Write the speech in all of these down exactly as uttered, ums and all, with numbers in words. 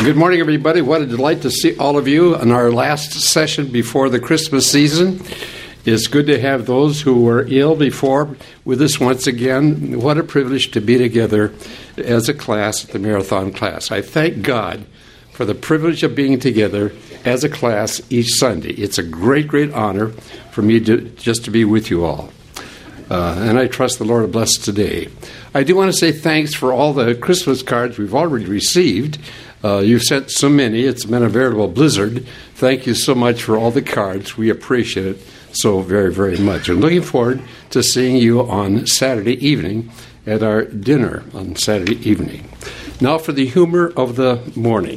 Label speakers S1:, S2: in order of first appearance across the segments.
S1: Good morning, everybody. What a delight to see all of you in our last session before the Christmas season. It's good to have those who were ill before with us once again. What a privilege to be together as a class at the Marathon class. I thank God for the privilege of being together as a class each Sunday. It's a great, great honor for me to just to be with you all. Uh, and I trust the Lord will bless today. I do want to say thanks for all the Christmas cards we've already received. Uh, you've sent so many. It's been a veritable blizzard. Thank you so much for all the cards. We appreciate it so very, very much. I'm looking forward to seeing you on Saturday evening at our dinner on Saturday evening. Now for the humor of the morning.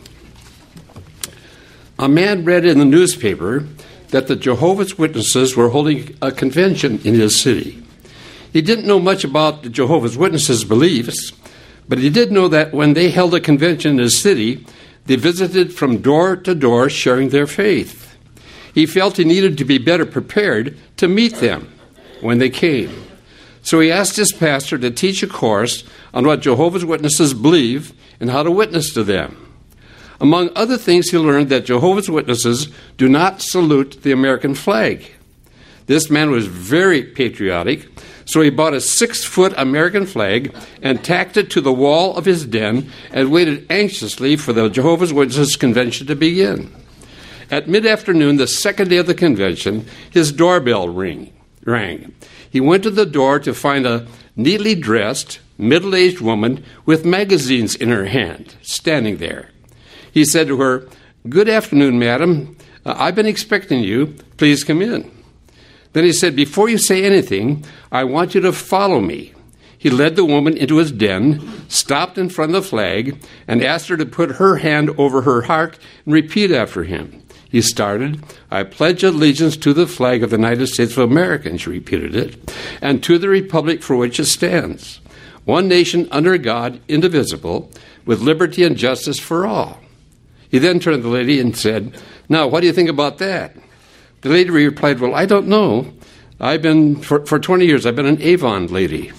S1: A man read in the newspaper that the Jehovah's Witnesses were holding a convention in his city. He didn't know much about the Jehovah's Witnesses' beliefs, but he did know that when they held a convention in his city, they visited from door to door sharing their faith. He felt he needed to be better prepared to meet them when they came. So he asked his pastor to teach a course on what Jehovah's Witnesses believe and how to witness to them. Among other things, he learned that Jehovah's Witnesses do not salute the American flag. This man was very patriotic, so he bought a six-foot American flag and tacked it to the wall of his den and waited anxiously for the Jehovah's Witnesses convention to begin. At mid-afternoon, the second day of the convention, his doorbell ring, rang. He went to the door to find a neatly dressed, middle-aged woman with magazines in her hand, standing there. He said to her, "Good afternoon, madam. Uh, I've been expecting you. Please come in." Then he said, "Before you say anything, I want you to follow me." He led the woman into his den, stopped in front of the flag, and asked her to put her hand over her heart and repeat after him. He started, "I pledge allegiance to the flag of the United States of America," and she repeated it, "and to the republic for which it stands, one nation under God, indivisible, with liberty and justice for all." He then turned to the lady and said, "Now, what do you think about that?" The lady replied, "Well, I don't know. I've been, for, for twenty years, I've been an Avon lady."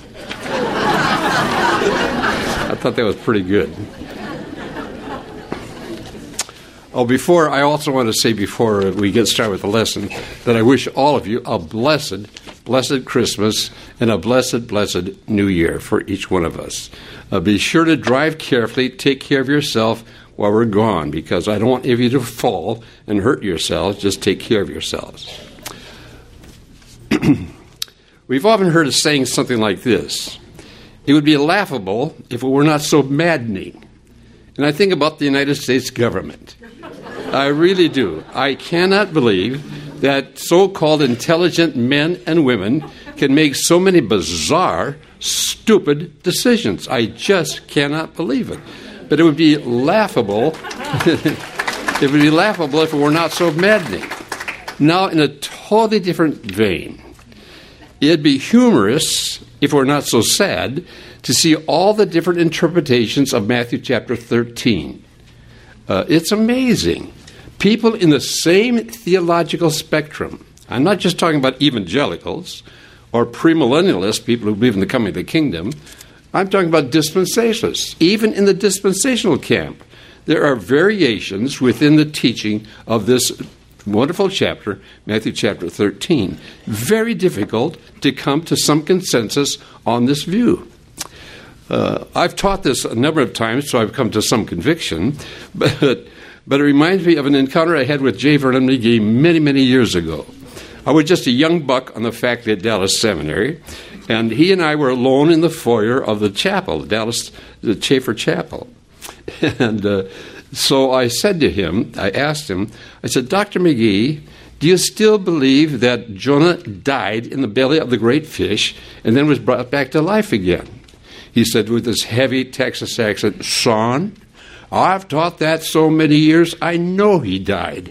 S1: I thought that was pretty good. Oh, before, I also want to say before we get started with the lesson that I wish all of you a blessed, blessed Christmas and a blessed, blessed New Year for each one of us. Uh, be sure to drive carefully, take care of yourself while we're gone, because I don't want any of you to fall and hurt yourselves. Just take care of yourselves. We've often heard of saying something like this: "It would be laughable if it were not so maddening." And I think about the United States government. I really do. I cannot believe that so-called intelligent men and women can make so many bizarre, stupid decisions. I just cannot believe it. But it would be laughable. It would be laughable if it were not so maddening. Now, in a totally different vein, it'd be humorous if it were not so sad to see all the different interpretations of Matthew chapter thirteen. Uh, it's amazing. People in the same theological spectrum. I'm not just talking about evangelicals or premillennialists, people who believe in the coming of the kingdom. I'm talking about dispensationalists. Even in the dispensational camp, there are variations within the teaching of this wonderful chapter, Matthew chapter thirteen. Very difficult to come to some consensus on this view. Uh, I've taught this a number of times, so I've come to some conviction, but, but it reminds me of an encounter I had with J. Vernon McGee many, many years ago. I was just a young buck on the faculty at Dallas Seminary, and he and I were alone in the foyer of the chapel, the Dallas, the Schaefer Chapel. And uh, so I said to him, I asked him, I said, "Doctor McGee, do you still believe that Jonah died in the belly of the great fish and then was brought back to life again?" He said with this heavy Texas accent, "Son, I've taught that so many years, I know he died."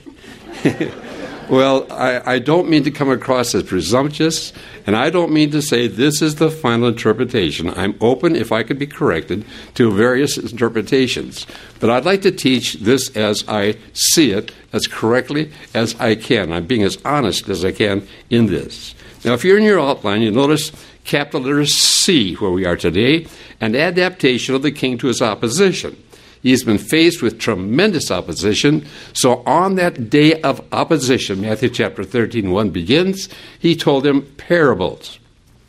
S1: Well, I, I don't mean to come across as presumptuous, and I don't mean to say this is the final interpretation. I'm open, if I could be corrected, to various interpretations. But I'd like to teach this as I see it, as correctly as I can. I'm being as honest as I can in this. Now, if you're in your outline, you notice capital letter C, where we are today, an adaptation of the king to his opposition. He's been faced with tremendous opposition. So on that day of opposition, Matthew chapter thirteen, one begins, he told them parables.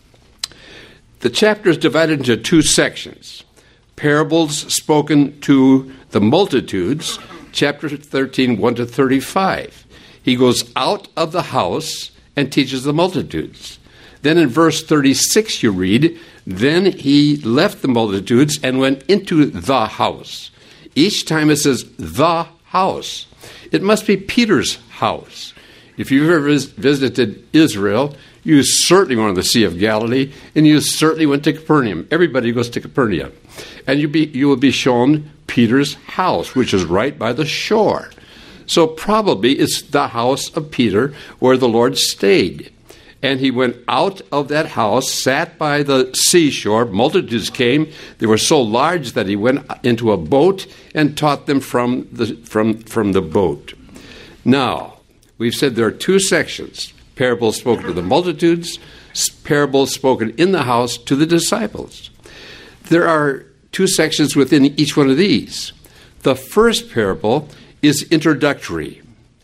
S1: The chapter is divided into two sections. Parables spoken to the multitudes, chapter thirteen, one to thirty-five. He goes out of the house and teaches the multitudes. Then in verse thirty-six you read, then he left the multitudes and went into the house. Each time it says the house. It must be Peter's house. If you've ever vis- visited Israel, you certainly went on the Sea of Galilee, and you certainly went to Capernaum. Everybody goes to Capernaum. And you, be, you will be shown Peter's house, which is right by the shore. So probably it's the house of Peter where the Lord stayed. And he went out of that house, sat by the seashore. Multitudes came. They were so large that he went into a boat and taught them from the, from, from the boat. Now, we've said there are two sections. Parables spoken to the multitudes, parables spoken in the house to the disciples. There are two sections within each one of these. The first parable is introductory.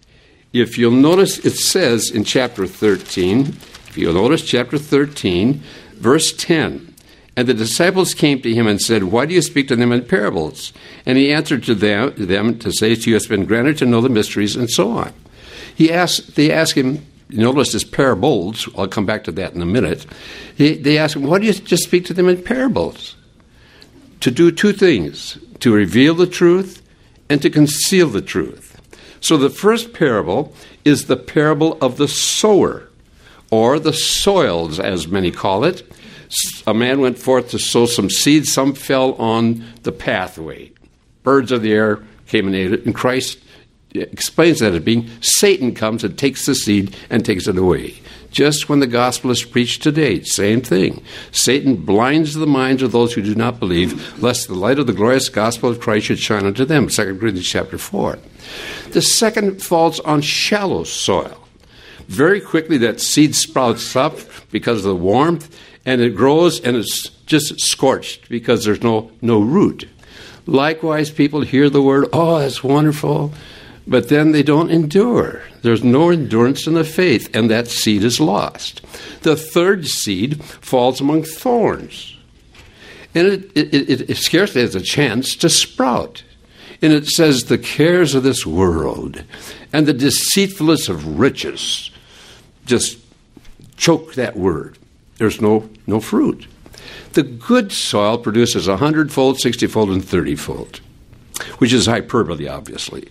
S1: If you'll notice, it says in chapter thirteen, if you'll notice chapter thirteen, verse ten, and the disciples came to him and said, why do you speak to them in parables? And he answered to them, them to say, to you has been granted to know the mysteries, and so on. He asked, they asked him, you notice this parables, I'll come back to that in a minute. He, they asked him, why do you just speak to them in parables? To do two things, to reveal the truth and to conceal the truth. So the first parable is the parable of the sower, or the soils, as many call it. A man went forth to sow some seed. Some fell on the pathway. Birds of the air came and ate it. And Christ explains that as being Satan comes and takes the seed and takes it away. Just when the gospel is preached today, same thing. Satan blinds the minds of those who do not believe, lest the light of the glorious gospel of Christ should shine unto them. Second Corinthians chapter four. The second falls on shallow soil. Very quickly that seed sprouts up because of the warmth, and it grows and it's just scorched because there's no, no root. Likewise, people hear the word, oh, that's wonderful, but then they don't endure. There's no endurance in the faith, and that seed is lost. The third seed falls among thorns, and it, it, it, it scarcely has a chance to sprout. And it says, the cares of this world and the deceitfulness of riches just choke that word. There's no, no fruit. The good soil produces a hundredfold, sixtyfold, and thirtyfold, which is hyperbole, obviously.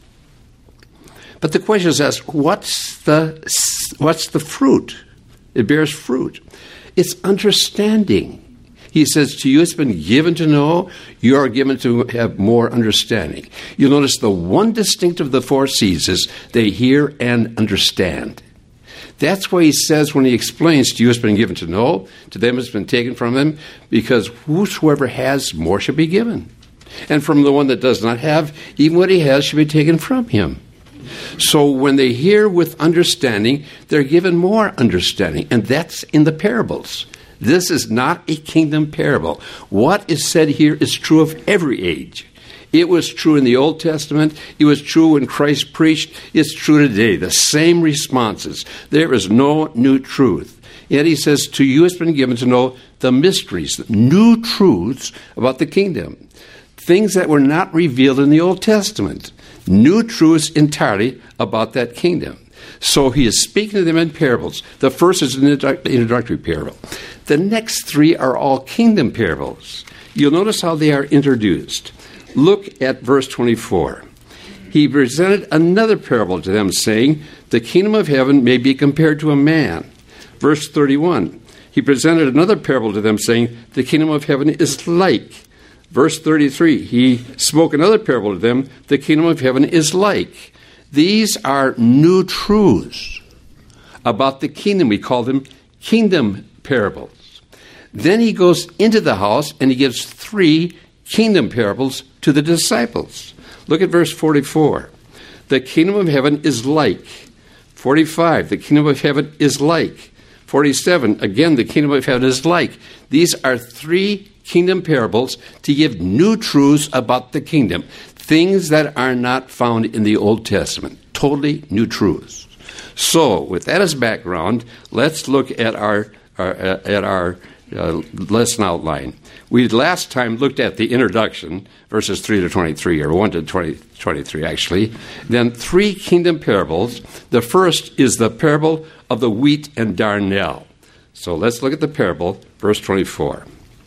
S1: But the question is asked, what's the, what's the fruit? It bears fruit. It's understanding. He says, to you it's been given to know, you are given to have more understanding. You'll notice the one distinct of the four C's is they hear and understand. That's why he says when he explains, to you it's been given to know, to them it's been taken from them, because whosoever has, more shall be given. And from the one that does not have, even what he has shall be taken from him. So when they hear with understanding, they're given more understanding, and that's in the parables. This is not a kingdom parable. What is said here is true of every age. It was true in the Old Testament. It was true when Christ preached. It's true today. The same responses. There is no new truth. Yet he says, to you it's been given to know the mysteries, new truths about the kingdom. Things that were not revealed in the Old Testament. New truths entirely about that kingdom. So he is speaking to them in parables. The first is an introductory parable. The next three are all kingdom parables. You'll notice how they are introduced. Look at verse twenty-four. He presented another parable to them, saying, the kingdom of heaven may be compared to a man. Verse thirty-one. He presented another parable to them, saying, the kingdom of heaven is like. Verse thirty-three. He spoke another parable to them, the kingdom of heaven is like. These are new truths about the kingdom. We call them kingdom parables. Then he goes into the house and he gives three kingdom parables to the disciples. Look at verse forty-four. The kingdom of heaven is like. forty-five. The kingdom of heaven is like. forty-seven. Again, the kingdom of heaven is like. These are three kingdom parables to give new truths about the kingdom, things that are not found in the Old Testament, totally new truths. So, with that as background, let's look at our, our at our uh, lesson outline. We last time looked at the introduction, verses three to twenty-three, or one to twenty, twenty-three actually. Then three kingdom parables. The first is the parable of the wheat and darnel. So let's look at the parable, verse twenty-four.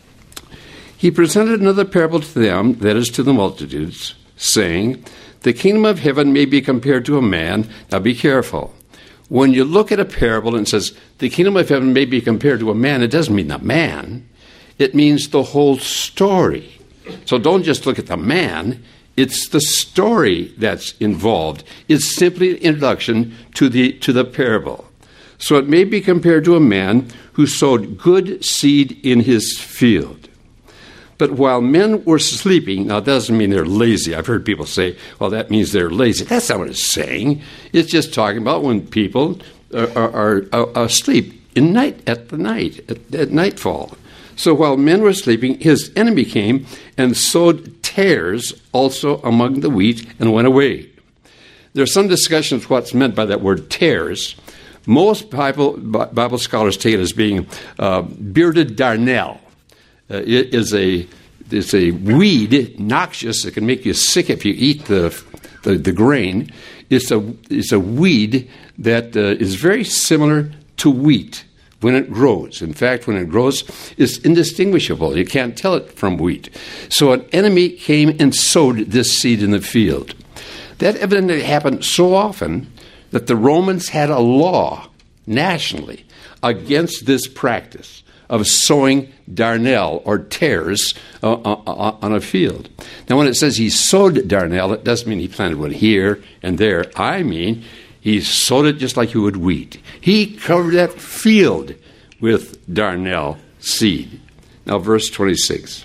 S1: He presented another parable to them, that is to the multitudes, saying, the kingdom of heaven may be compared to a man. Now be careful. When you look at a parable and it says, the kingdom of heaven may be compared to a man, it doesn't mean a man. It means the whole story. So don't just look at the man. It's the story that's involved. It's simply an introduction to the to the parable. So it may be compared to a man who sowed good seed in his field. But while men were sleeping, now that doesn't mean they're lazy. I've heard people say, well, that means they're lazy. That's not what it's saying. It's just talking about when people are, are, are asleep in night, at the night, at, at nightfall. So while men were sleeping, his enemy came and sowed tares also among the wheat and went away. There's some discussion of what's meant by that word tares. Most Bible, Bible scholars take it as being uh, bearded darnel. Uh, it is a it's a weed, noxious. It can make you sick if you eat the the, the grain. It's a it's a weed that uh, is very similar to wheat when it grows. In fact, when it grows, it's indistinguishable. You can't tell it from wheat. So an enemy came and sowed this seed in the field. That evidently happened so often that the Romans had a law nationally against this practice of sowing darnel or tares uh, uh, on a field. Now, when it says he sowed darnel, it doesn't mean he planted one here and there. I mean, he sowed it just like you would wheat. He covered that field with darnel seed. Now, verse twenty-six.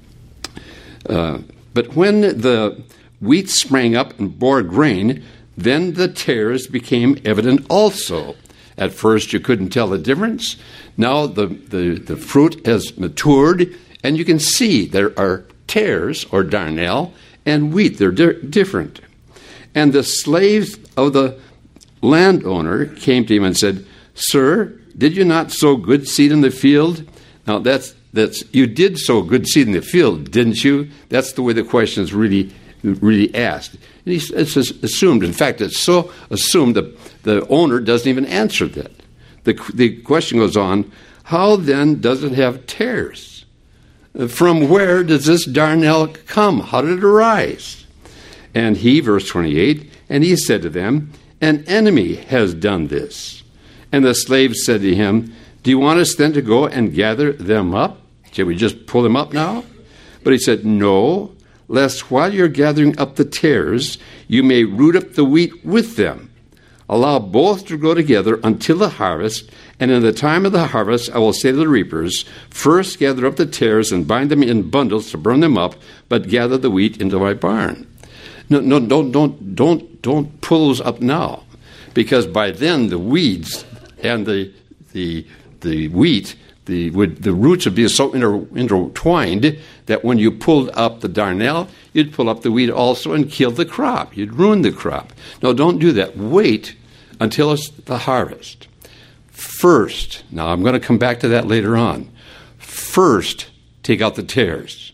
S1: Uh, but when the wheat sprang up and bore grain, then the tares became evident also. At first, you couldn't tell the difference. Now the, the, the fruit has matured, and you can see there are tares, or darnel, and wheat. They're di- different. And the slaves of the landowner came to him and said, Sir, did you not sow good seed in the field? Now, that's that's you did sow good seed in the field, didn't you? That's the way the question is really really asked. And he, it's assumed. In fact, it's so assumed that the owner doesn't even answer that. The, the question goes on, how then does it have tares? From where does this darnel come? How did it arise? And he, verse twenty-eight, and he said to them, an enemy has done this. And the slaves said to him, do you want us then to go and gather them up? Shall we just pull them up now? But he said, no, lest while you're gathering up the tares, you may root up the wheat with them. Allow both to grow together until the harvest, and in the time of the harvest I will say to the reapers, first gather up the tares and bind them in bundles to burn them up, but gather the wheat into my barn. No, no, don't, don't, don't, don't pull those up now, because by then the weeds and the the the wheat, the would, the roots would be so inter, intertwined that when you pulled up the darnel, you'd pull up the wheat also and kill the crop. You'd ruin the crop. No, don't do that. Wait until it's the harvest. First, now I'm going to come back to that later on. First, take out the tares.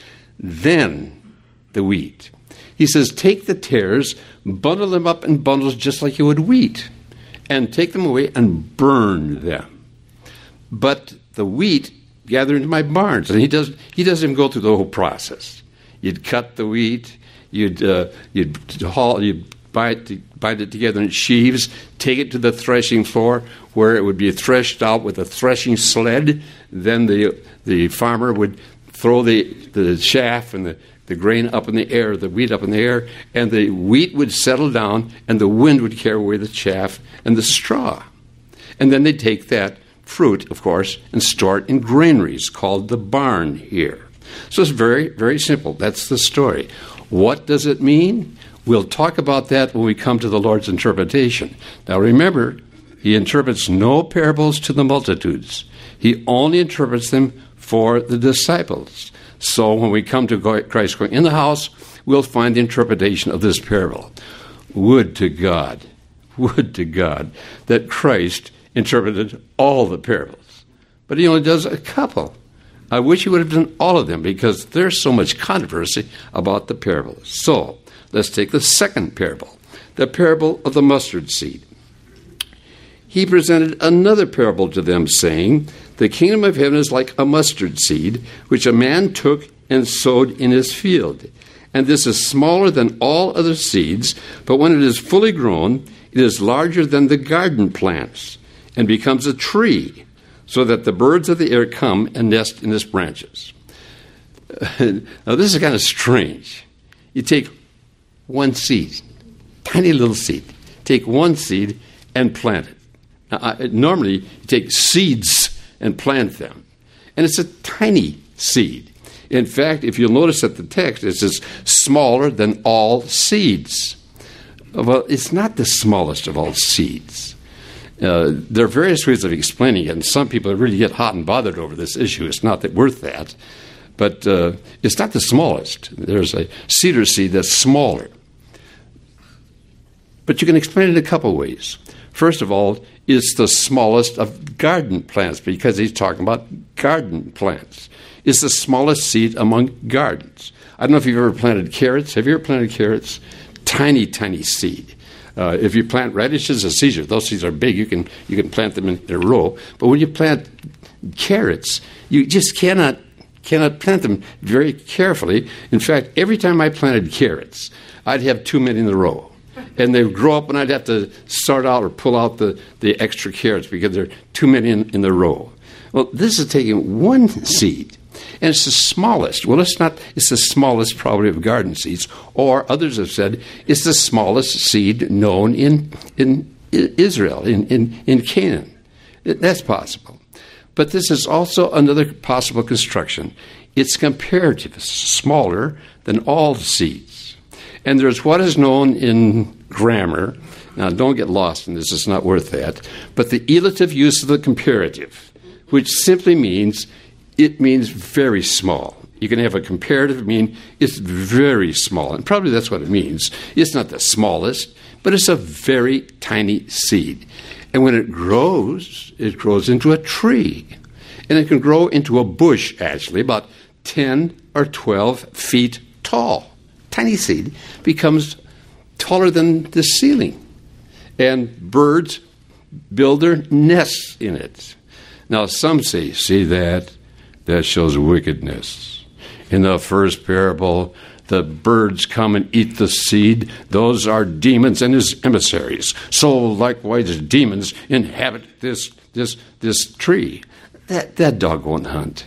S1: Then the wheat. He says, take the tares, bundle them up in bundles just like you would wheat, and take them away and burn them. But the wheat gather into my barns. And he does he doesn't even go through the whole process. You'd cut the wheat, you'd uh, you'd haul, you'd bind it, bind it together in sheaves, take it to the threshing floor where it would be threshed out with a threshing sled. Then the the farmer would throw the, the chaff and the, the grain up in the air, the wheat up in the air, and the wheat would settle down and the wind would carry away the chaff and the straw. And then they'd take that fruit, of course, and store it in granaries called the barn here. So it's very, very simple. That's the story. What does it mean? We'll talk about that when we come to the Lord's interpretation. Now remember, he interprets no parables to the multitudes. He only interprets them for the disciples. So when we come to Christ going in the house, we'll find the interpretation of this parable. Would to God, would to God that Christ interpreted all the parables. But he only does a couple. I wish he would have done all of them because there's so much controversy about the parables. So let's take the second parable, the parable of the mustard seed. He presented another parable to them, saying, the kingdom of heaven is like a mustard seed, which a man took and sowed in his field. And this is smaller than all other seeds, but when it is fully grown, it is larger than the garden plants, and becomes a tree, so that the birds of the air come and nest in its branches. Now, this is kind of strange. You take one seed, tiny little seed, take one seed and plant it. Now, I, normally, you take seeds and plant them. And it's a tiny seed. In fact, if you'll notice at the text, it says smaller than all seeds. Well, it's not the smallest of all seeds. Uh, there are various ways of explaining it, and some people really get hot and bothered over this issue. It's not that worth that. But uh, it's not the smallest. There's a cedar seed that's smaller. But you can explain it a couple ways. First of all, it's the smallest of garden plants because he's talking about garden plants. It's the smallest seed among gardens. I don't know if you've ever planted carrots. Have you ever planted carrots? Tiny, tiny seed. Uh, if you plant radishes or Caesar, those seeds are big. You can you can plant them in, in a row. But when you plant carrots, you just cannot cannot plant them very carefully. In fact, every time I planted carrots, I'd have too many in a row. And they would grow up, and I'd have to sort out or pull out the, the extra carrots because there are too many in, in the row. Well, this is taking one seed, and it's the smallest. Well, it's not. It's the smallest probably of garden seeds, or others have said it's the smallest seed known in in Israel, in in, in Canaan. It, that's possible. But this is also another possible construction. It's comparative, smaller than all seeds. And there's what is known in grammar. Now, don't get lost in this. It's not worth that. But the elative use of the comparative, which simply means it means very small. You can have a comparative mean it's very small. And probably that's what it means. It's not the smallest, but it's a very tiny seed. And when it grows, it grows into a tree. And it can grow into a bush, actually, about ten or twelve feet tall. Tiny seed becomes taller than the ceiling. And birds build their nests in it. Now, some say, see that? That shows wickedness. In the first parable, the birds come and eat the seed. Those are demons and his emissaries. So likewise, demons inhabit this this this tree. That that dog won't hunt.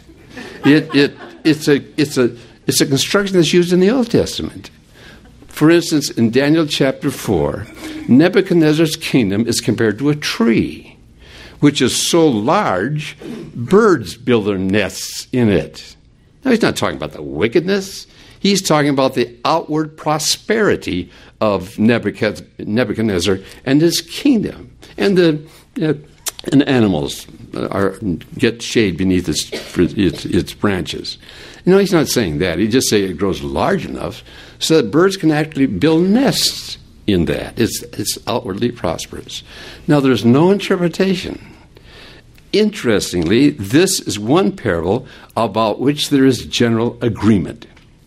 S1: It it it's a it's a it's a construction that's used in the Old Testament. For instance, in Daniel chapter four, Nebuchadnezzar's kingdom is compared to a tree, which is so large, birds build their nests in it. Now, he's not talking about the wickedness. He's talking about the outward prosperity of Nebuchadnezzar and his kingdom. And the uh, and animals are get shade beneath its, its, its branches. You know, he's not saying that. He just say it grows large enough so that birds can actually build nests in that. It's, it's outwardly prosperous. Now, there's no interpretation. Interestingly, this is one parable about which there is general agreement.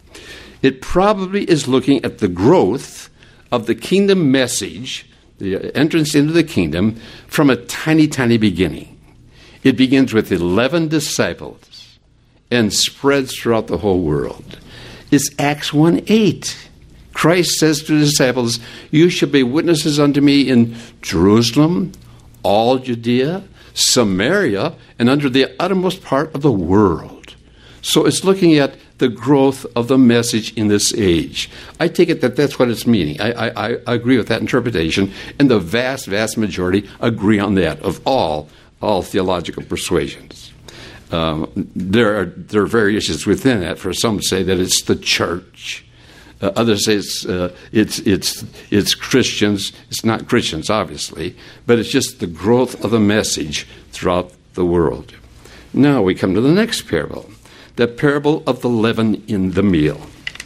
S1: It probably is looking at the growth of the kingdom message, the entrance into the kingdom, from a tiny, tiny beginning. It begins with eleven disciples and spreads throughout the whole world. It's Acts one eight. Christ says to the disciples, "You shall be witnesses unto me in Jerusalem, all Judea, Samaria, and under the uttermost part of the world." So it's looking at the growth of the message in this age. I take it that that's what it's meaning. I, I, I agree with that interpretation, and the vast, vast majority agree on that of all, all theological persuasions. Um, there are there are variations within that. For some say that it's the church. Uh, others say it's, uh, it's it's it's Christians. It's not Christians, obviously, but it's just the growth of the message throughout the world. Now we come to the next parable, the parable of the leaven in the meal.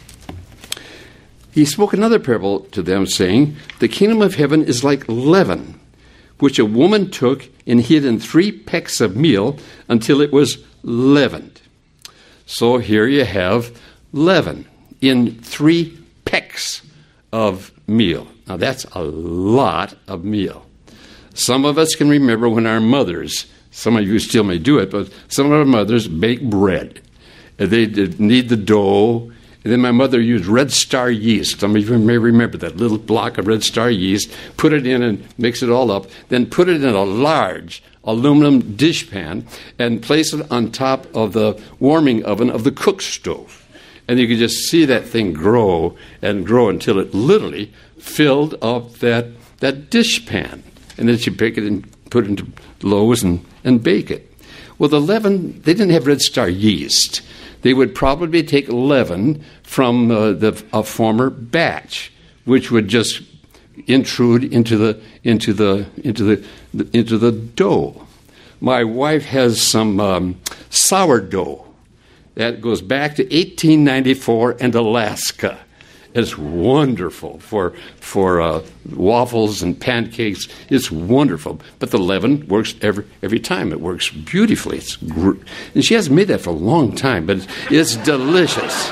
S1: He spoke another parable to them, saying, the kingdom of heaven is like leaven, which a woman took and hid in three pecks of meal until it was leavened. So here you have leaven in three pecks of meal. Now that's a lot of meal. Some of us can remember when our mothers, some of you still may do it, but some of our mothers bake bread. They knead the dough. And then my mother used Red Star yeast. Some of you may remember that little block of Red Star yeast. Put it in and mix it all up. Then put it in a large aluminum dishpan and place it on top of the warming oven of the cook stove. And you could just see that thing grow and grow until it literally filled up that, that dishpan. And then you pick it and put it into loaves and, and bake it. Well, the leaven, they didn't have Red Star yeast. They would probably take leaven from uh, the, a former batch, which would just intrude into the into the into the, the into the dough. My wife has some um, sourdough that goes back to eighteen ninety-four and Alaska. It's wonderful for for uh, waffles and pancakes. It's wonderful, but the leaven works every every time. It works beautifully. It's gr- and she hasn't made that for a long time, but it's, it's delicious.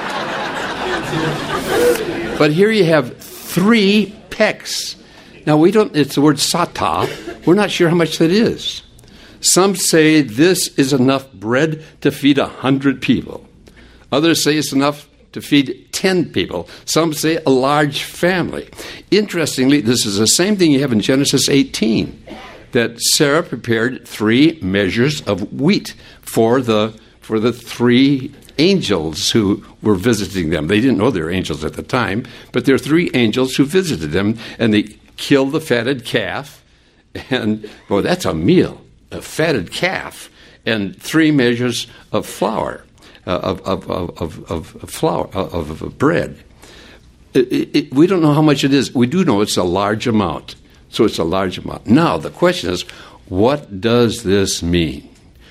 S1: But here you have three pecks. Now we don't. It's the word sata. We're not sure how much that is. Some say this is enough bread to feed a hundred people. Others say it's enough to feed ten people. Some say a large family. Interestingly, this is the same thing you have in Genesis eighteen, that Sarah prepared three measures of wheat for the for the three angels who were visiting them. They didn't know they were angels at the time, but there are three angels who visited them, and they killed the fatted calf. And, well, that's a meal, a fatted calf, and three measures of flour. Uh, of, of, of, of, of flour, of, of bread. It, it, it, we don't know how much it is. We do know it's a large amount. So it's a large amount. Now, the question is, what does this mean?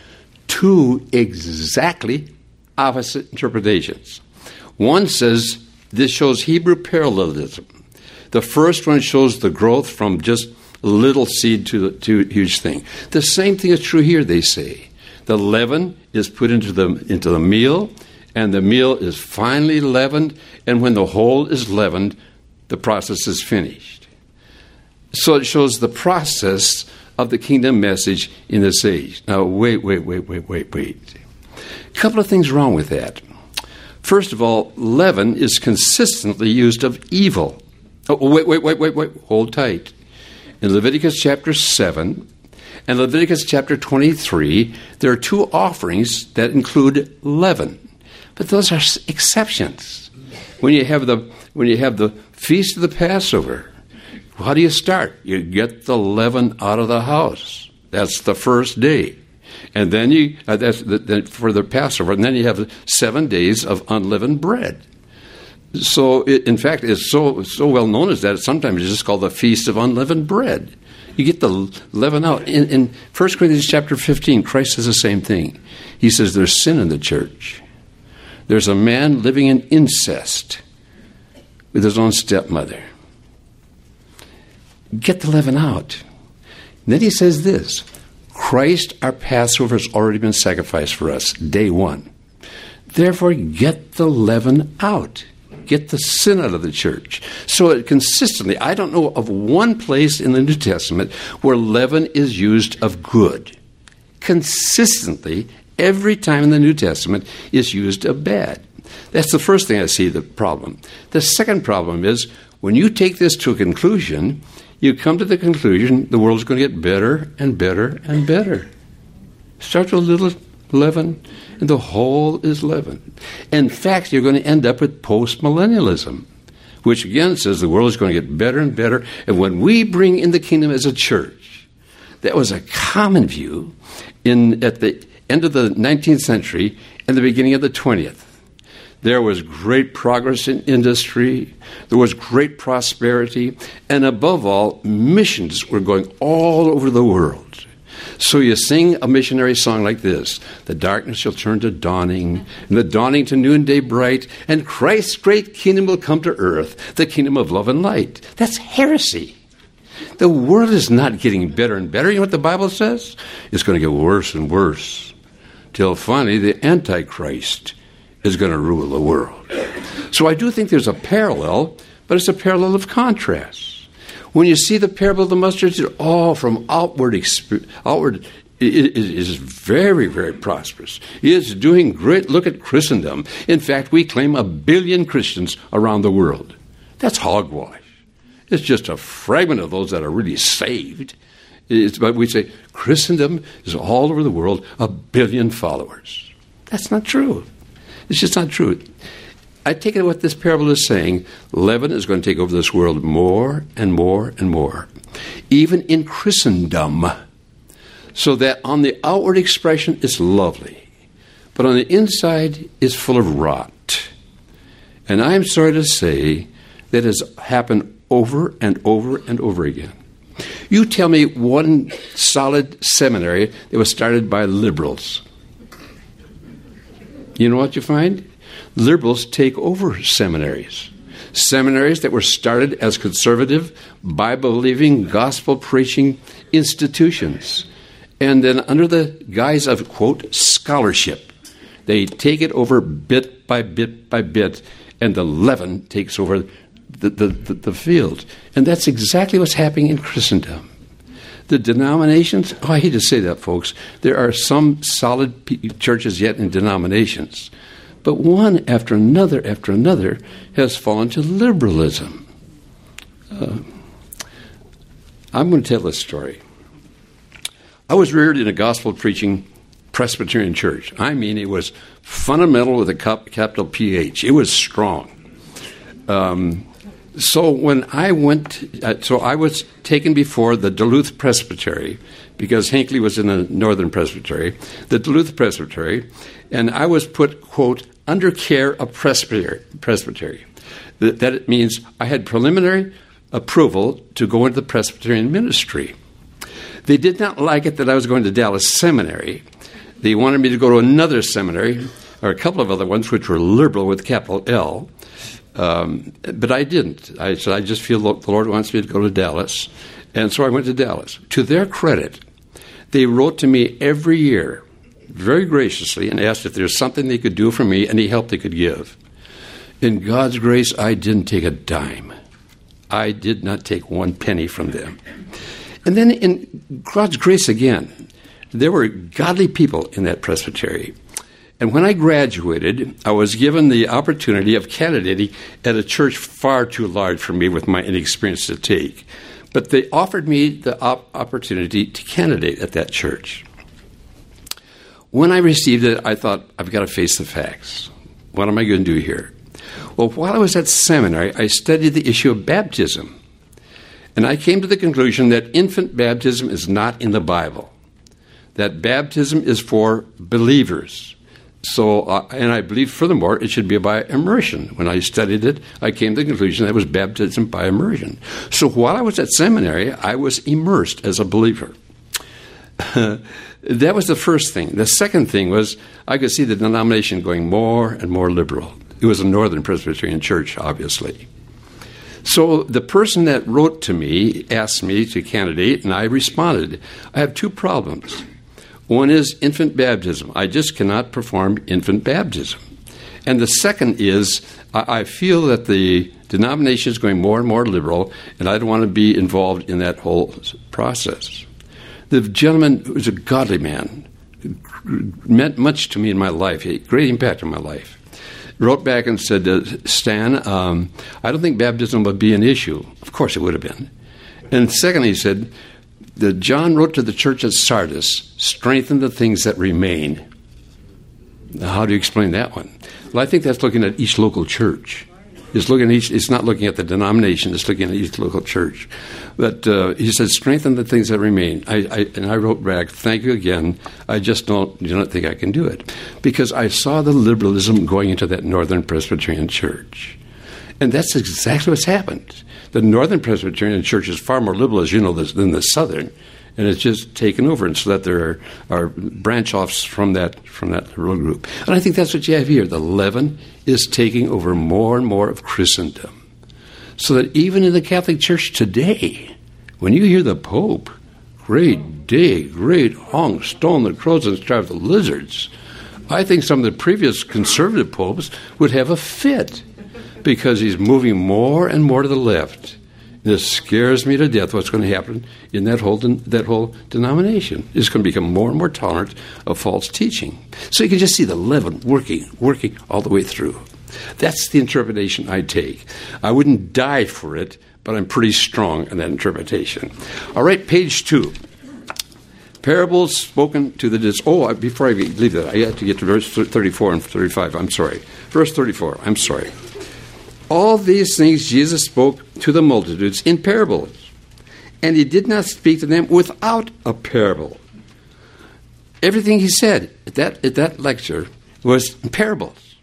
S1: Two exactly opposite interpretations. One says this shows Hebrew parallelism. The first one shows the growth from just a little seed to, to a huge thing. The same thing is true here, they say. The leaven is put into the into the meal, and the meal is finally leavened, and when the whole is leavened, the process is finished. So it shows the process of the kingdom message in this age. Now, wait, wait, wait, wait, wait, wait. A couple of things wrong with that. First of all, leaven is consistently used of evil. Oh, wait, wait, wait, wait, wait. Hold tight. In Leviticus chapter seven, and Leviticus chapter twenty-three, there are two offerings that include leaven, but those are exceptions. When you have the when you have the feast of the Passover, how do you start? You get the leaven out of the house. That's the first day, and then you uh, that's the, the, for the Passover, and then you have seven days of unleavened bread. So, it, in fact, it's so so well known as that. Sometimes it's just called the Feast of Unleavened Bread. You get the leaven out. In, in First Corinthians chapter fifteen, Christ says the same thing. He says there's sin in the church. There's a man living in incest with his own stepmother. Get the leaven out. And then he says this, Christ, our Passover, has already been sacrificed for us, day one. Therefore, get the leaven out. Get the sin out of the church. So it consistently, I don't know of one place in the New Testament where leaven is used of good. Consistently, every time in the New Testament is used of bad. That's the first thing I see the problem. The second problem is when you take this to a conclusion, you come to the conclusion the world's going to get better and better and better. Start with a little leaven, and the whole is leaven. In fact, you're going to end up with post-millennialism, which again says the world is going to get better and better. And when we bring in the kingdom as a church, that was a common view in at the end of the nineteenth century and the beginning of the twentieth. There was great progress in industry. There was great prosperity. And above all, missions were going all over the world. So you sing a missionary song like this: the darkness shall turn to dawning, and the dawning to noonday bright, and Christ's great kingdom will come to earth, the kingdom of love and light. That's heresy. The world is not getting better and better. You know what the Bible says? It's going to get worse and worse, till finally the Antichrist is going to rule the world. So I do think there's a parallel, but it's a parallel of contrast. When you see the parable of the mustard seed, all from outward, exp- outward it is very, very prosperous. It is doing great. Look at Christendom. In fact, we claim a billion Christians around the world. That's hogwash. It's just a fragment of those that are really saved. It's, but we say Christendom is all over the world, a billion followers. That's not true. It's just not true. I take it what this parable is saying. Leaven is going to take over this world more and more and more, even in Christendom, so that on the outward expression it's lovely, but on the inside it's full of rot. And I'm sorry to say that has happened over and over and over again. You tell me one solid seminary that was started by liberals. You know what you find? Liberals take over seminaries. Seminaries that were started as conservative, Bible-believing, gospel-preaching institutions. And then under the guise of, quote, scholarship, they take it over bit by bit by bit, and the leaven takes over the, the, the, the field. And that's exactly what's happening in Christendom. The denominations, oh, I hate to say that, folks, there are some solid p- churches yet in denominations. But one after another after another has fallen to liberalism. Uh, I'm going to tell this story. I was reared in a gospel-preaching Presbyterian church. I mean, it was fundamental with a capital P H. It was strong. Um, so when I went, uh, so I was taken before the Duluth Presbytery, because Hinckley was in the Northern Presbytery, the Duluth Presbytery, and I was put, quote, under care of presbytery. presbytery. That, that it means I had preliminary approval to go into the Presbyterian ministry. They did not like it that I was going to Dallas Seminary. They wanted me to go to another seminary, or a couple of other ones, which were liberal with capital L. Um, but I didn't. I said, I just feel the Lord wants me to go to Dallas. And so I went to Dallas. To their credit, they wrote to me every year, very graciously, and asked if there's something they could do for me, any help they could give. In God's grace, I didn't take a dime. I did not take one penny from them. And then in God's grace again, there were godly people in that presbytery. And when I graduated, I was given the opportunity of candidating at a church far too large for me with my inexperience to take. But they offered me the op- opportunity to candidate at that church. When I received it, I thought, I've got to face the facts. What am I going to do here? Well, while I was at seminary, I studied the issue of baptism. And I came to the conclusion that infant baptism is not in the Bible, that baptism is for believers. So, uh, and I believe, furthermore, it should be by immersion. When I studied it, I came to the conclusion that it was baptism by immersion. So while I was at seminary, I was immersed as a believer. That was the first thing. The second thing was I could see the denomination going more and more liberal. It was a Northern Presbyterian church, obviously. So the person that wrote to me asked me to candidate, and I responded. I have two problems. One is infant baptism. I just cannot perform infant baptism. And the second is I, I feel that the denomination is going more and more liberal, and I don't want to be involved in that whole process. The gentleman was a godly man, meant much to me in my life, a great impact on my life. Wrote back and said, uh, Stan, um, I don't think baptism would be an issue. Of course it would have been. And secondly, he said, the John wrote to the church at Sardis, strengthen the things that remain. Now, how do you explain that one? Well, I think that's looking at each local church. It's looking at each, it's not looking at the denomination, it's looking at each local church. But uh, he said, strengthen the things that remain. I, I, and I wrote back, thank you again. I just don't, do not think I can do it. Because I saw the liberalism going into that Northern Presbyterian church. And that's exactly what's happened. The Northern Presbyterian church is far more liberal, as you know, than the Southern. And it's just taken over, and so that there are, are branch-offs from that from that liberal group. And I think that's what you have here. The leaven is taking over more and more of Christendom. So that even in the Catholic Church today, when you hear the Pope, great day, great honk, stone the crows and strive the lizards, I think some of the previous conservative popes would have a fit because he's moving more and more to the left. This scares me to death what's going to happen in that whole that whole denomination. It's going to become more and more tolerant of false teaching. So you can just see the leaven working, working all the way through. That's the interpretation I take. I wouldn't die for it, but I'm pretty strong in that interpretation. All right, page two. Parables spoken to the... Dis- oh, before I leave that, I have to get to verse thirty-four and thirty-five. I'm sorry. Verse thirty-four, I'm sorry. All these things Jesus spoke to the multitudes in parables, and he did not speak to them without a parable. Everything he said at that, at that lecture was in parables,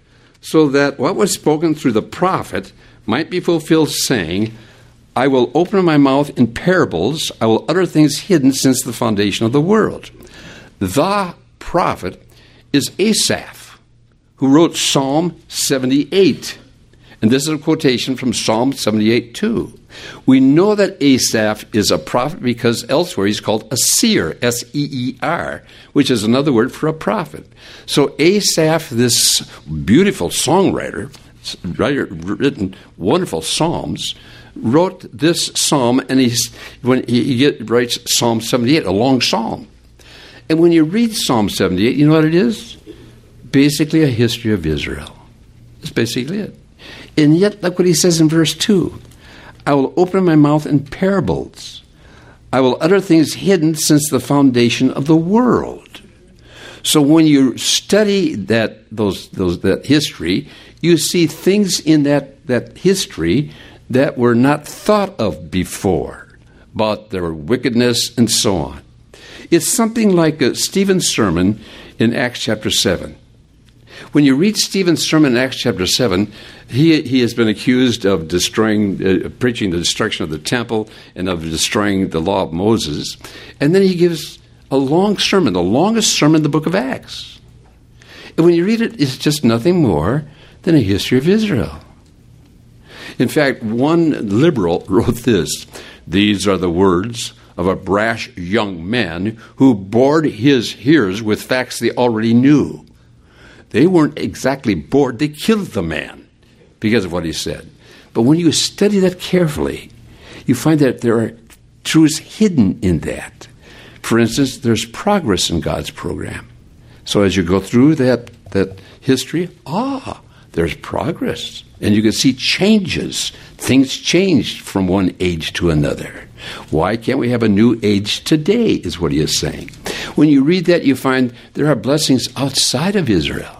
S1: so that what was spoken through the prophet might be fulfilled, saying, I will open my mouth in parables, I will utter things hidden since the foundation of the world. The prophet is Asaph, who wrote Psalm seventy-eight. And this is a quotation from Psalm seventy-eight two. We know that Asaph is a prophet because elsewhere he's called a seer, S E E R, which is another word for a prophet. So Asaph, this beautiful songwriter, writer, written wonderful psalms, wrote this psalm, and he's when he get, writes Psalm seventy-eight, a long psalm. And when you read Psalm seventy-eight, you know what it is? Basically a history of Israel. That's basically it. And yet, look what he says in verse two. I will open my mouth in parables. I will utter things hidden since the foundation of the world. So when you study that those those that history, you see things in that, that history that were not thought of before, but there were wickedness and so on. It's something like a Stephen's sermon in Acts chapter seven. When you read Stephen's sermon in Acts chapter seven, he he has been accused of destroying, uh, preaching the destruction of the temple and of destroying the law of Moses. And then he gives a long sermon, the longest sermon in the book of Acts. And when you read it, it's just nothing more than a history of Israel. In fact, one liberal wrote this: these are the words of a brash young man who bored his hearers with facts they already knew. They weren't exactly bored. They killed the man because of what he said. But when you study that carefully, you find that there are truths hidden in that. For instance, there's progress in God's program. So as you go through that, that history, ah, there's progress. And you can see changes. Things changed from one age to another. Why can't we have a new age today, is what he is saying. When you read that, you find there are blessings outside of Israel.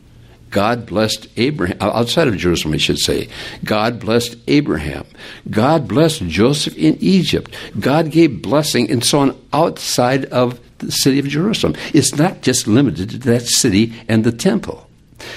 S1: God blessed Abraham, outside of Jerusalem, I should say. God blessed Abraham. God blessed Joseph in Egypt. God gave blessing and so on outside of the city of Jerusalem. It's not just limited to that city and the temple.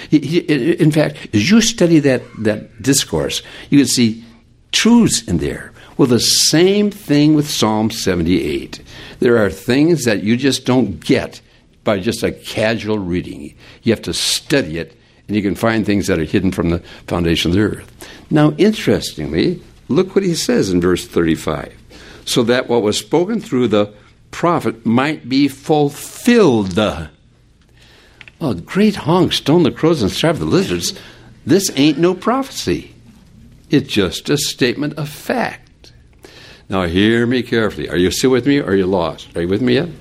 S1: In fact, as you study that, that discourse, you can see truths in there. Well, the same thing with Psalm seventy-eight. There are things that you just don't get by just a casual reading. You have to study it, and you can find things that are hidden from the foundation of the earth. Now, interestingly, look what he says in verse thirty-five. So that what was spoken through the prophet might be fulfilled. Oh, great honk, stone the crows and starve the lizards. This ain't no prophecy. It's just a statement of fact. Now, hear me carefully. Are you still with me, or are you lost? Are you with me yet?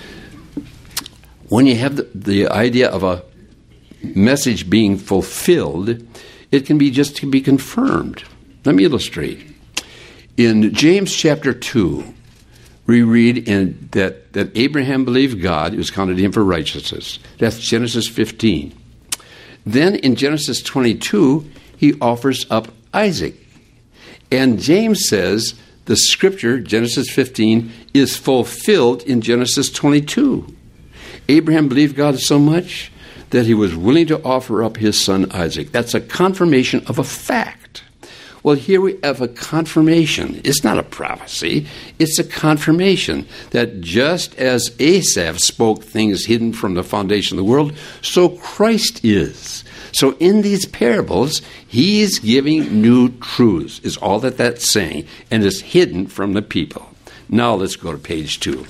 S1: When you have the, the idea of a message being fulfilled, it can be just to be confirmed. Let me illustrate. In James chapter two, we read in that, that Abraham believed God, it was counted to him for righteousness. That's Genesis fifteen. Then in Genesis twenty-two, he offers up Isaac. And James says the scripture, Genesis fifteen, is fulfilled in Genesis twenty-two. Abraham believed God so much that he was willing to offer up his son Isaac. That's a confirmation of a fact. Well, here we have a confirmation. It's not a prophecy. It's a confirmation that just as Asaph spoke things hidden from the foundation of the world, so Christ is. So in these parables, he is giving new truths, is all that that's saying, and is hidden from the people. Now let's go to page two.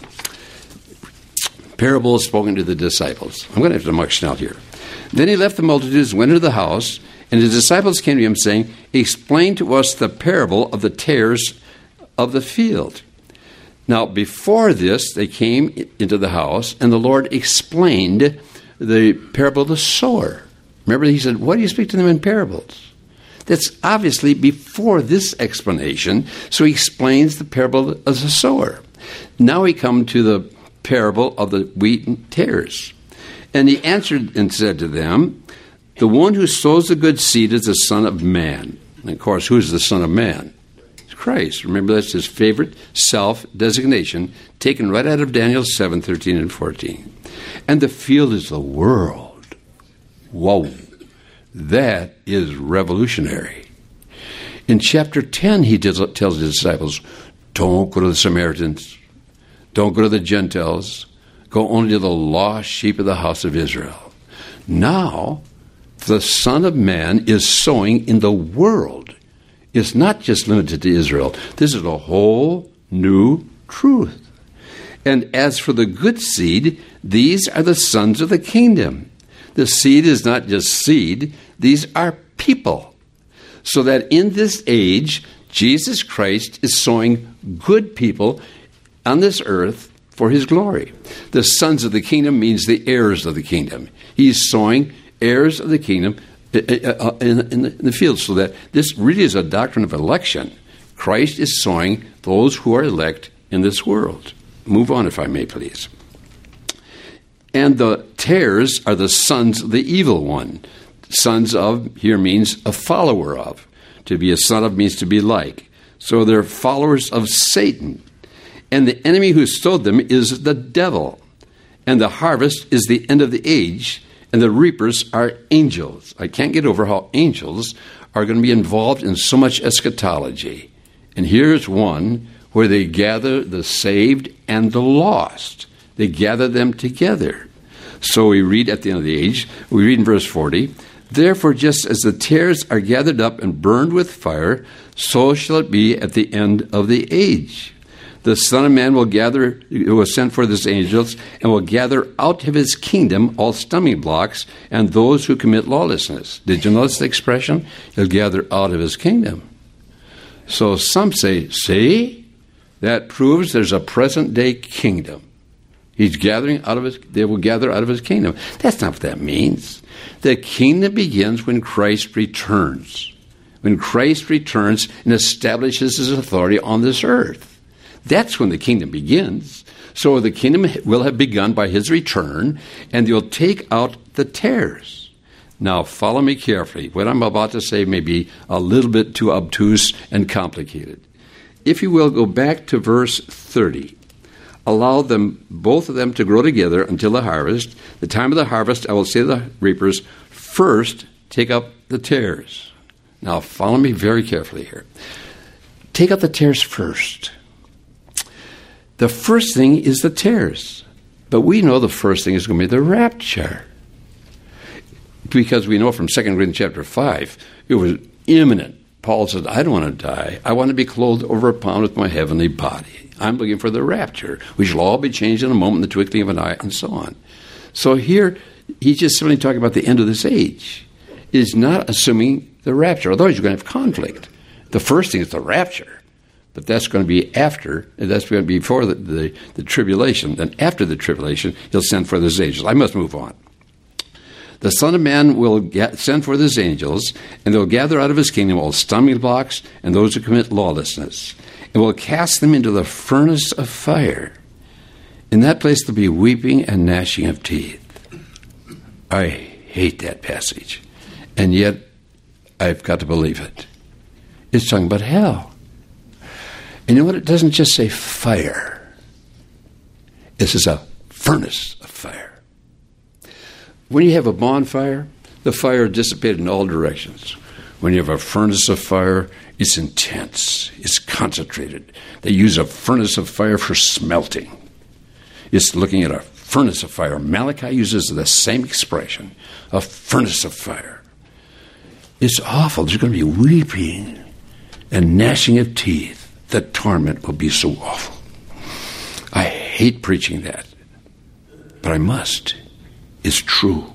S1: Parables spoken to the disciples. I'm going to have to mush out here. Then he left the multitudes and went into the house, and his disciples came to him, saying, "Explain to us the parable of the tares of the field." Now, before this, they came into the house, and the Lord explained the parable of the sower. Remember, he said, "Why do you speak to them in parables?" That's obviously before this explanation, so he explains the parable of the sower. Now we come to the parable of the wheat and tares. And he answered and said to them, "The one who sows the good seed is the Son of Man." And of course, who is the Son of Man? It's Christ. Remember, that's his favorite self-designation, taken right out of Daniel seven, thirteen, and fourteen. "And the field is the world." Whoa. That is revolutionary. In chapter ten, he tells his disciples, "Don't go to the Samaritans. Don't go to the Gentiles. Go only to the lost sheep of the house of Israel." Now, the Son of Man is sowing in the world. It's not just limited to Israel. This is a whole new truth. "And as for the good seed, these are the sons of the kingdom." The seed is not just seed. These are people. So that in this age, Jesus Christ is sowing good people on this earth for his glory. The sons of the kingdom means the heirs of the kingdom. He's sowing heirs of the kingdom in the field, so that this really is a doctrine of election. Christ is sowing those who are elect in this world. Move on, if I may, please. "And the tares are the sons of the evil one." Sons of here means a follower of. To be a son of means to be like. So they're followers of Satan. "And the enemy who sowed them is the devil. And the harvest is the end of the age, and the reapers are angels." I can't get over how angels are going to be involved in so much eschatology. And here's one where they gather the saved and the lost. They gather them together. So we read at the end of the age, we read in verse forty, "Therefore, just as the tares are gathered up and burned with fire, so shall it be at the end of the age. The Son of Man will gather, who will send forth his angels, and will gather out of his kingdom all stumbling blocks and those who commit lawlessness." Did you notice the expression? He'll gather out of his kingdom. So some say, see, that proves there's a present-day kingdom. He's gathering out of his, they will gather out of his kingdom. That's not what that means. The kingdom begins when Christ returns. When Christ returns and establishes his authority on this earth. That's when the kingdom begins. So the kingdom will have begun by his return, and you'll take out the tares. Now, follow me carefully. What I'm about to say may be a little bit too obtuse and complicated. If you will, go back to verse thirty. "Allow them, both of them, to grow together until the harvest. The time of the harvest, I will say to the reapers, first take up the tares." Now, follow me very carefully here. Take up the tares first. The first thing is the tares. But we know the first thing is going to be the rapture. Because we know from Second Corinthians chapter five, it was imminent. Paul said, "I don't want to die. I want to be clothed over upon with my heavenly body. I'm looking for the rapture. We shall all be changed in a moment, in the twinkling of an eye," and so on. So here, he's just simply talking about the end of this age. He's not assuming the rapture. Otherwise, you're going to have conflict. The first thing is the rapture. But that's going to be after, and that's going to be before the, the, the tribulation. Then after the tribulation, he'll send forth his angels. I must move on. "The Son of Man will get, send forth his angels, and they'll gather out of his kingdom all stumbling blocks and those who commit lawlessness, and will cast them into the furnace of fire. In that place there'll be weeping and gnashing of teeth." I hate that passage, and yet I've got to believe it. It's talking about hell. And you know what? It doesn't just say fire. This is a furnace of fire. When you have a bonfire, the fire is dissipated in all directions. When you have a furnace of fire, it's intense. It's concentrated. They use a furnace of fire for smelting. It's looking at a furnace of fire. Malachi uses the same expression, a furnace of fire. It's awful. There's going to be weeping and gnashing of teeth. The torment will be so awful. I hate preaching that, but I must. It's true.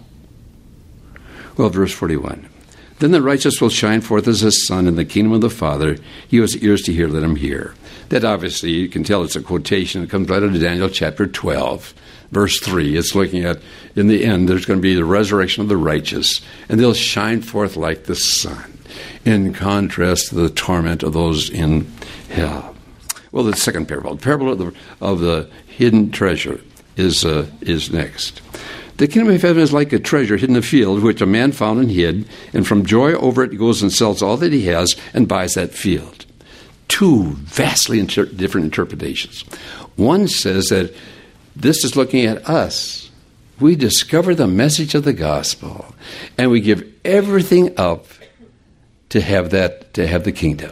S1: Well, verse forty-one. Then the righteous will shine forth as the sun in the kingdom of the Father. He who has ears to hear, let him hear. That obviously, you can tell it's a quotation. It comes right out of Daniel chapter twelve, verse three. It's looking at, in the end, there's going to be the resurrection of the righteous, and they'll shine forth like the sun, in contrast to the torment of those in hell. Well, the second parable, the parable of the, of the hidden treasure, is uh, is next. The kingdom of heaven is like a treasure hidden in a field, which a man found and hid, and from joy over it he goes and sells all that he has and buys that field. Two vastly inter- different interpretations. One says that this is looking at us. We discover the message of the gospel, and we give everything up to have that, to have the kingdom.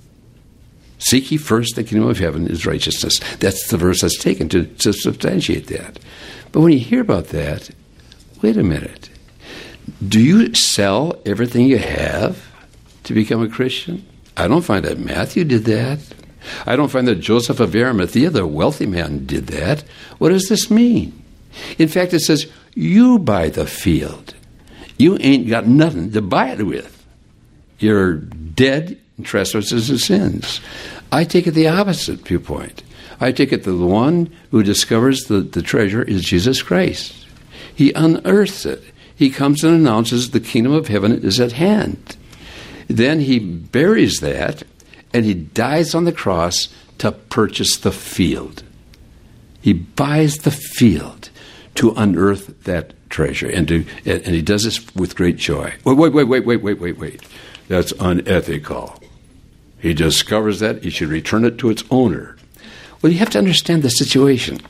S1: Seek ye first the kingdom of heaven is righteousness. That's the verse that's taken to, to substantiate that. But when you hear about that, wait a minute. Do you sell everything you have to become a Christian? I don't find that Matthew did that. I don't find that Joseph of Arimathea, the wealthy man, did that. What does this mean? In fact, it says, you buy the field. You ain't got nothing to buy it with. You're dead in trespasses and sins. I take it the opposite viewpoint. I take it that the one who discovers the, the treasure is Jesus Christ. He unearths it. He comes and announces the kingdom of heaven is at hand. Then he buries that, and he dies on the cross to purchase the field. He buys the field to unearth that treasure, and to and he does this with great joy. Wait, wait, wait, wait, wait, wait, wait, wait. That's unethical. He discovers that. He should return it to its owner. Well, you have to understand the situation.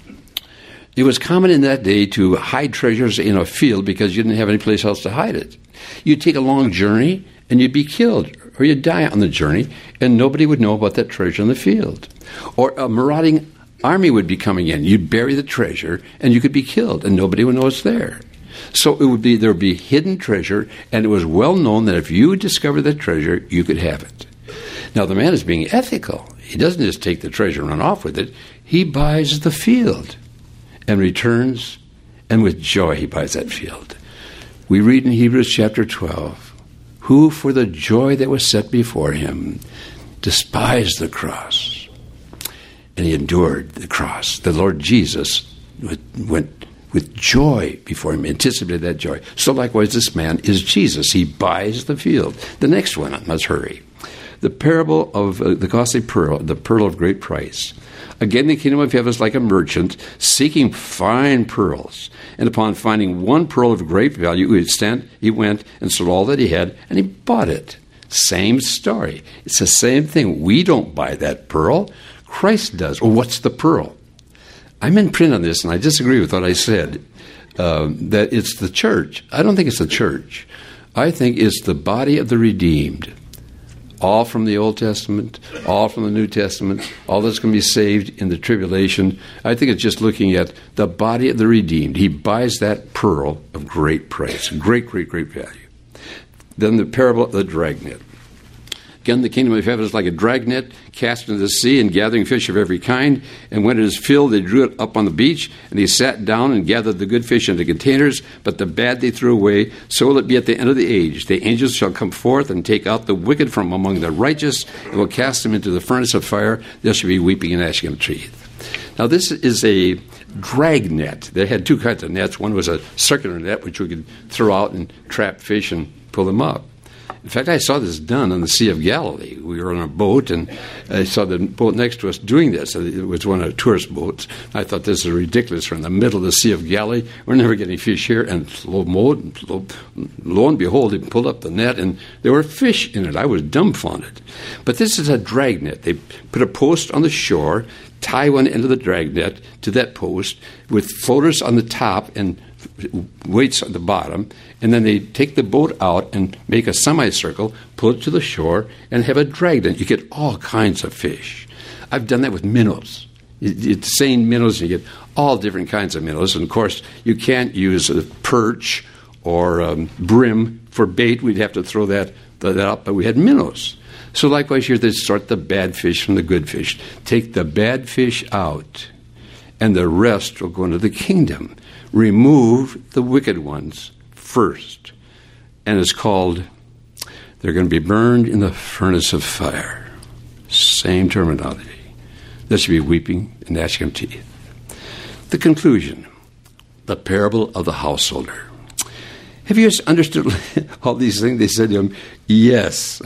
S1: It was common in that day to hide treasures in a field because you didn't have any place else to hide it. You'd take a long journey and you'd be killed, or you'd die on the journey, and nobody would know about that treasure in the field. Or a marauding army would be coming in. You'd bury the treasure and you could be killed, and nobody would know it's there. So it would be there would be hidden treasure, and it was well known that if you discovered that treasure, you could have it. Now, the man is being ethical. He doesn't just take the treasure and run off with it. He buys the field and returns, and with joy he buys that field. We read in Hebrews chapter twelve, who for the joy that was set before him despised the cross, and he endured the cross. The Lord Jesus went with joy before him, anticipated that joy. So likewise, this man is Jesus. He buys the field. The next one, let's hurry. The parable of uh, the costly pearl, the pearl of great price. Again, the kingdom of heaven is like a merchant seeking fine pearls. And upon finding one pearl of great value, he, stand, he went and sold all that he had, and he bought it. Same story. It's the same thing. We don't buy that pearl. Christ does. Well, what's the pearl? I'm in print on this, and I disagree with what I said, uh, that it's the church. I don't think it's the church. I think it's the body of the redeemed. All from the Old Testament, all from the New Testament, all that's going to be saved in the tribulation. I think it's just looking at the body of the redeemed. He buys that pearl of great price, great, great, great value. Then the parable of the dragnet. Again, the kingdom of heaven is like a dragnet cast into the sea and gathering fish of every kind. And when it is filled, they drew it up on the beach, and they sat down and gathered the good fish into containers, but the bad they threw away. So will it be at the end of the age. The angels shall come forth and take out the wicked from among the righteous, and will cast them into the furnace of fire. There shall be weeping and gnashing of teeth. Now, this is a dragnet. They had two kinds of nets. One was a circular net, which we could throw out and trap fish and pull them up. In fact, I saw this done on the Sea of Galilee. We were on a boat, and I saw the boat next to us doing this. It was one of the tourist boats. I thought, this is ridiculous. We're in the middle of the Sea of Galilee. We're never getting fish here. And lo, lo, lo and behold, he pulled up the net, and there were fish in it. I was dumbfounded. But this is a dragnet. They put a post on the shore, tie one end of the dragnet to that post with floaters on the top, and weights at the bottom, and then they take the boat out and make a semicircle, pull it to the shore, and have it dragged in. You get all kinds of fish. I've done that with minnows. It's seine minnows, and you get all different kinds of minnows. And, of course, you can't use a perch or um, brim for bait. We'd have to throw that, that out, but we had minnows. So likewise here, they sort the bad fish from the good fish. Take the bad fish out, and the rest will go into the kingdom. Remove the wicked ones first. And it's called, they're going to be burned in the furnace of fire. Same terminology. There should be weeping and gnashing of teeth. The conclusion, the parable of the householder. Have you understood all these things? They said to him, yes.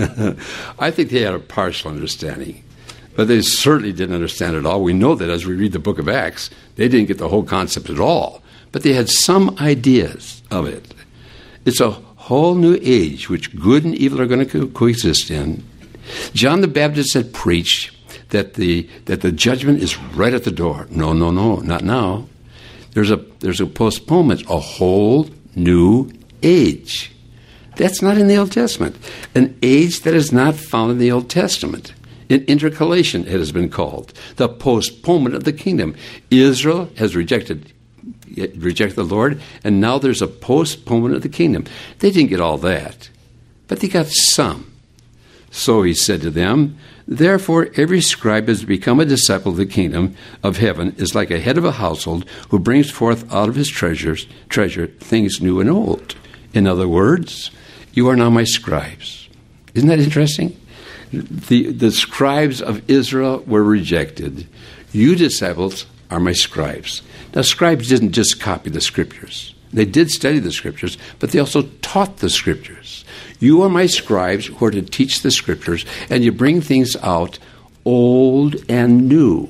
S1: I think they had a partial understanding, but they certainly didn't understand it all. We know that as we read the book of Acts, they didn't get the whole concept at all, but they had some ideas of it. It's a whole new age which good and evil are going to co- coexist in. John the Baptist had preached that the that the judgment is right at the door. No, no, no, not now. There's a there's a postponement, a whole new age. That's not in the Old Testament. An age that is not found in the Old Testament. An intercalation, it has been called. The postponement of the kingdom. Israel has rejected rejected the Lord, and now there's a postponement of the kingdom. They didn't get all that, but they got some. So he said to them, therefore every scribe has become a disciple of the kingdom of heaven is like a head of a household who brings forth out of his treasures treasure things new and old. In other words, you are now my scribes. Isn't that interesting? The, the scribes of Israel were rejected. You disciples are my scribes. Now, scribes didn't just copy the scriptures. They did study the scriptures, but they also taught the scriptures. You are my scribes who are to teach the scriptures, and you bring things out old and new.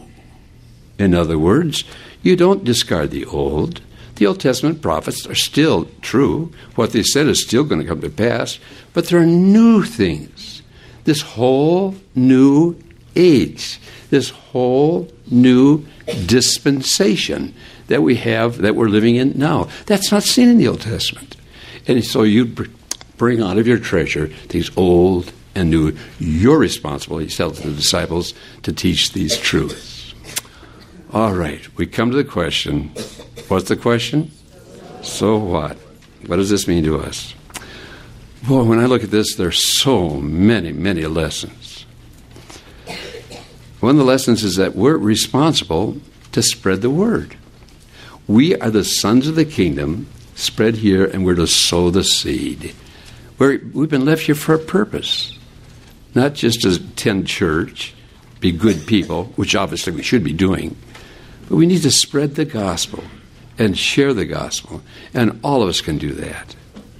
S1: In other words, you don't discard the old. The Old Testament prophets are still true. What they said is still going to come to pass, but there are new things. This whole new age, this whole new dispensation that we have, that we're living in now. That's not seen in the Old Testament. And so you bring out of your treasure things old and new. You're responsible, he tells the disciples, to teach these truths. All right, we come to the question. What's the question? So what? What does this mean to us? Boy, when I look at this, there's so many, many lessons. One of the lessons is that we're responsible to spread the word. We are the sons of the kingdom, spread here, and we're to sow the seed. We're, we've been left here for a purpose, not just to attend church, be good people, which obviously we should be doing, but we need to spread the gospel and share the gospel, and all of us can do that.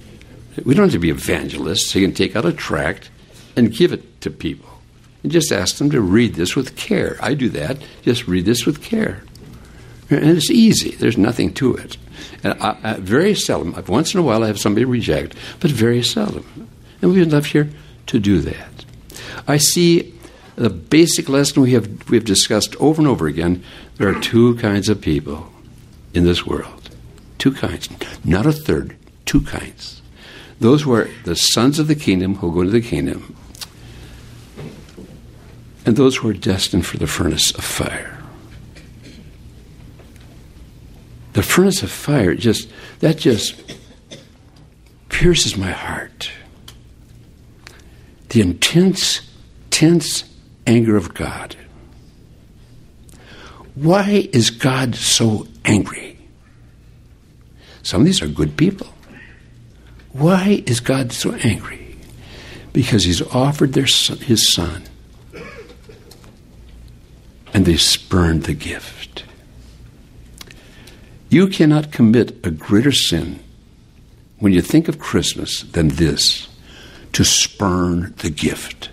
S1: We don't have to be evangelists. You can take out a tract and give it to people and just ask them to read this with care. I do that. Just read this with care. And it's easy. There's nothing to it. And I, I, very seldom, once in a while I have somebody reject, but very seldom. And we've been left here to do that. I see the basic lesson we have we have discussed over and over again. There are two kinds of people in this world. Two kinds. Not a third. Two kinds. Those who are the sons of the kingdom who go into the kingdom, and those who are destined for the furnace of fire. The furnace of fire, just that just pierces my heart. The intense, tense anger of God. Why is God so angry? Some of these are good people. Why is God so angry? Because he's offered their son, his son, and they spurned the gift. You cannot commit a greater sin when you think of Christmas than this, to spurn the gift.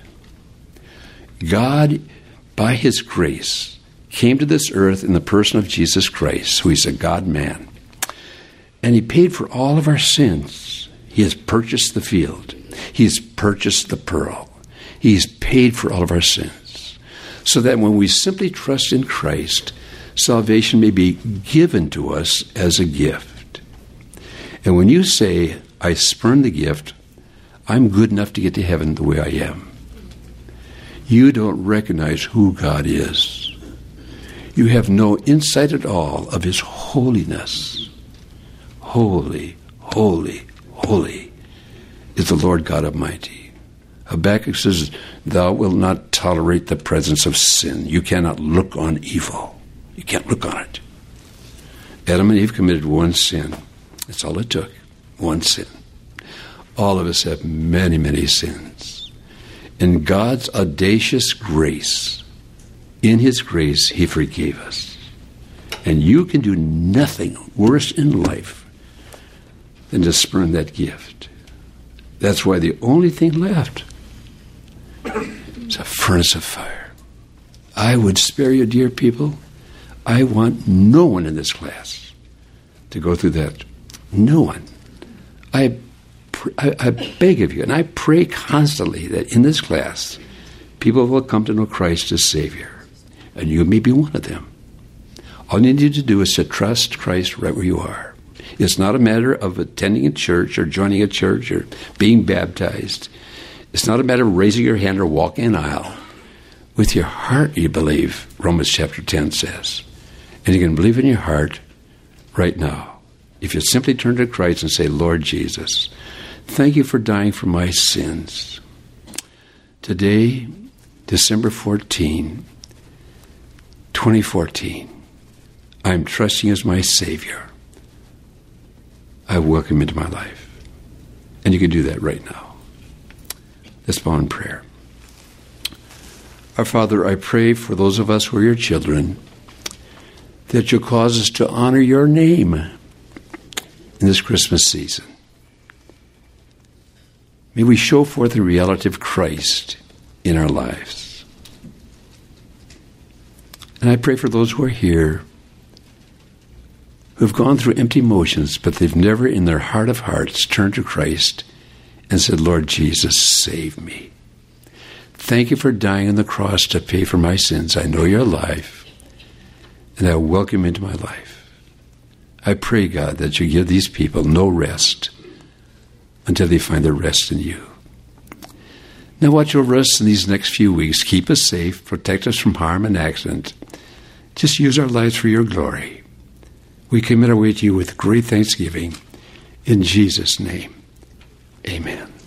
S1: God, by his grace, came to this earth in the person of Jesus Christ, who is a God-man, and he paid for all of our sins. He has purchased the field. He has purchased the pearl. He has paid for all of our sins, so that when we simply trust in Christ, salvation may be given to us as a gift. And when you say, I spurn the gift, I'm good enough to get to heaven the way I am, you don't recognize who God is. You have no insight at all of his holiness. Holy, holy, holy is the Lord God Almighty. Habakkuk says, thou wilt not tolerate the presence of sin. You cannot look on evil. You can't look on it. Adam and Eve committed one sin. That's all it took. One sin. All of us have many, many sins. In God's audacious grace, in his grace, he forgave us. And you can do nothing worse in life than to spurn that gift. That's why the only thing left is a furnace of fire. I would spare you, dear people. I want no one in this class to go through that. No one. I, I, I beg of you, and I pray constantly that in this class, people will come to know Christ as Savior. And you may be one of them. All you need to do is to trust Christ right where you are. It's not a matter of attending a church or joining a church or being baptized. It's not a matter of raising your hand or walking an aisle. With your heart you believe, Romans chapter ten says. And you can believe in your heart right now. If you simply turn to Christ and say, Lord Jesus, thank you for dying for my sins. Today, December fourteenth, twenty fourteen, I'm trusting as my Savior. I welcome him into my life. And you can do that right now. Let's bow in prayer. Our Father, I pray for those of us who are your children that you'll cause us to honor your name in this Christmas season. May we show forth the reality of Christ in our lives. And I pray for those who are here who've gone through empty motions, but they've never in their heart of hearts turned to Christ and said, Lord Jesus, save me. Thank you for dying on the cross to pay for my sins. I know you're alive, and I welcome you into my life. I pray, God, that you give these people no rest until they find their rest in you. Now watch over us in these next few weeks. Keep us safe. Protect us from harm and accident. Just use our lives for your glory. We commit our way to you with great thanksgiving. In Jesus' name, amen.